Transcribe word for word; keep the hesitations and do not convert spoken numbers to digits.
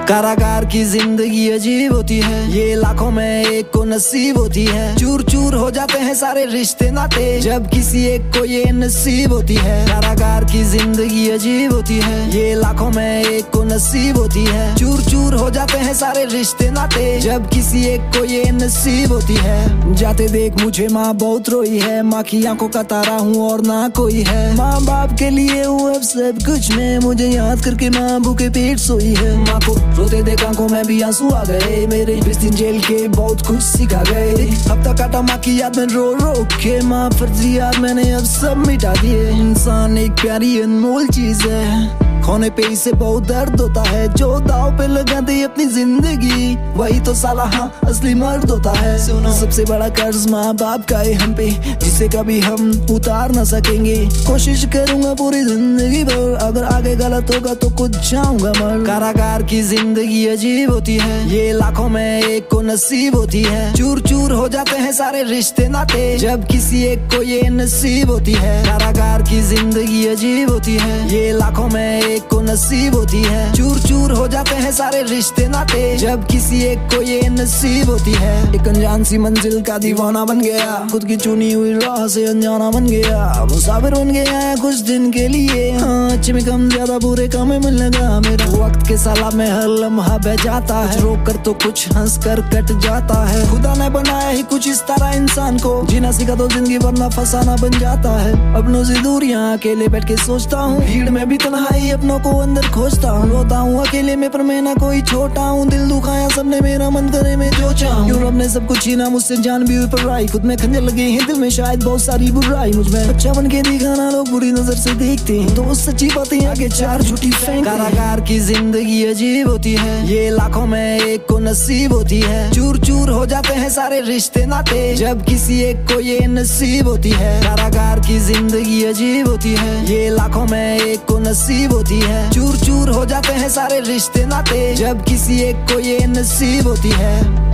कारागार की जिंदगी अजीब होती है, ये लाखों में एक को नसीब होती है। चूर चूर हो जाते हैं सारे रिश्ते नाते, जब किसी एक को ये नसीब होती है। कारागार की जिंदगी अजीब होती है, ये लाखों में एक को नसीब होती है। चूर चूर हो जाते हैं सारे रिश्ते नाते, जब किसी एक को ये नसीब होती है। जाते देख मुझे माँ बहुत रोई है, माँ की आंखों का तारा हूँ और ना कोई है। माँ बाप के लिए हूँ अब सब कुछ मैं, मुझे याद करके माँ भूखे पेट सोई है। माँ को रोते देख आंखों में भी आंसू आ गए मेरे, बीस दिन जेल के बहुत कुछ सिखा गए। हफ्ता काटा माँ की याद में रो रो के, माँ फर्जी याद मैंने अब सब मिटा दिए। इंसान एक प्यारी अनमोल चीज है, खोने पे इसे बहुत दर्द होता है। जो दाव पे लगा दे अपनी जिंदगी, वही तो साला हाँ असली मर्द होता है। सुनो, सबसे बड़ा कर्ज माँ बाप का है हम पे, जिसे कभी हम उतार ना सकेंगे। कोशिश करूंगा पूरी जिंदगी भर, अगर आगे गलत होगा तो कुछ जाऊंगा मर। कारागार की जिंदगी अजीब होती है, ये लाखों में एक को नसीब होती है। चूर चूर हो जाते हैं सारे रिश्ते नाते, जब किसी एक को ये नसीब होती है। कारागार की जिंदगी अजीब होती है, ये लाखों में एक को नसीब होती है। चूर चूर हो जाते हैं सारे रिश्ते नाते, जब किसी एक को ये नसीब होती है। एक अनजान सी मंजिल का दीवाना बन गया, खुद की चुनी हुई राह से अनजाना बन गया। मुसाफिर बन गया कुछ दिन के लिए, हाँ अच्छे में कम ज्यादा बुरे काम में लगा मेरा। वक्त के साला में हर लम्हा बह जाता है, रोक कर तो कुछ हंस कर कट जाता है। खुदा ने बनाया ही कुछ इस तरह इंसान को, जीना सीखा तो जिंदगी वरना फसाना बन जाता है। अपनों से दूर यहाँ अकेले बैठ के सोचता हूँ, भीड़ में भी तन्हाई अपनों को अंदर खोजता हूँ। रोता हूँ अकेले में पर मैं ना कोई छोटा हूँ, दिल दुखाया सबने मेरा मन करे मैं जो चाहूँ। क्यों रब ने सब कुछ छीना मुझसे, जान भी हुई पराई, खुद में खंजर लगे हैं दिल में शायद बहुत सारी बुराई। मुझमें अच्छा बन के दिखाना लोग बुरी नजर से देखते हैं, तो सच्ची बातें आगे चार झूठी फेंकते हैं। कारागार की जिंदगी अजीब होती है, ये लाखों में एक को नसीब होती है। चूर चूर हो जाते हैं सारे रिश्ते नाते, जब किसी एक को ये नसीब होती है। कारागार की जिंदगी अजीब होती है, ये लाखों में एक को नसीब होती है। चूर चूर हो जाते हैं सारे रिश्ते नाते, जब किसी एक को ये नसीब होती है।